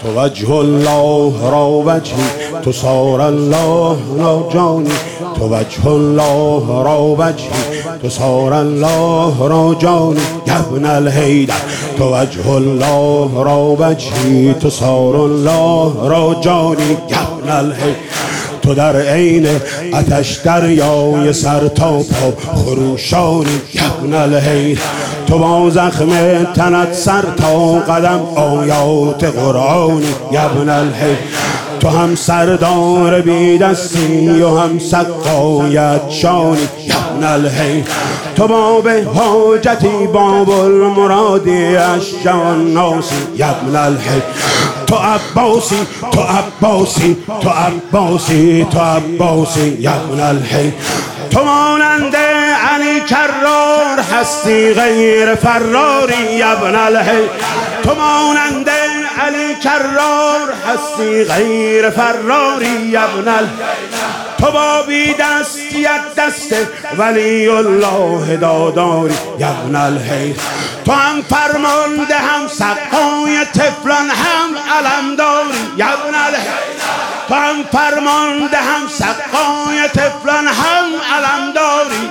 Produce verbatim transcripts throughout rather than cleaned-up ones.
تو وجه الله را وجهی، تو سار الله را جانی. تو وجه الله را وجهی، تو سار الله را جانی. یا ابن الحیدر تو وجه الله را وجهی، تو سار الله را جانی. یا ابن الحیدر تو در عین آتش دریای سر تا پا خروشانی. یا ابن الحیدر تو با زخم تنت سر تا قدم آیات قرآنی. یا ابن الحیدر تو هم سردار بی دستی و هم سقایت شانی. یا ابن الحیدر تو باب حاجتی باب المرادی اشجان ناسی. یا ابن الحیدر تو عباسی تو عباسی تو عباسی تو عباسی. یا ابن الحیدر تو مانند علی کرار هستی غیر فراری. یا ابن الحیدر تو مانند علی کرار هستی غیر فراری. یا ابن الحیدر تو با بی دستیت دست ولی الله داداری. یا ابن الحیدر تو هم فرمانده هم سقای طفلان هم علمداری. یا ابن الحیدر تو هم فرمانده هم سقای طفلان هم علمداری.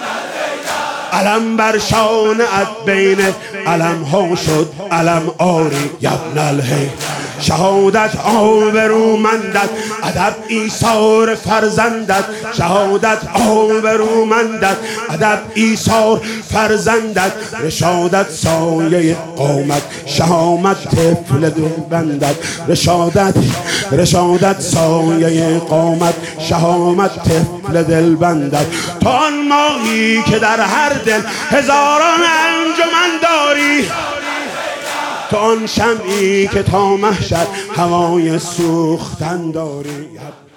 علم بر شانت بین علم ها شد علم آری. یا ابن الحیدر شهادت آبرومندت ادب ایثار فرزندت. شهادت آبرومندت ادب ایثار فرزندت. رشادت سایه قامت شهامت طفل دلبندت. رشادت رشادت سایه قامت شهامت طفل دلبندت. تو آن ماهی که در هر دل هزاران انجمن داری. تو آن شمعی که تا محشر هوای سوختن داری.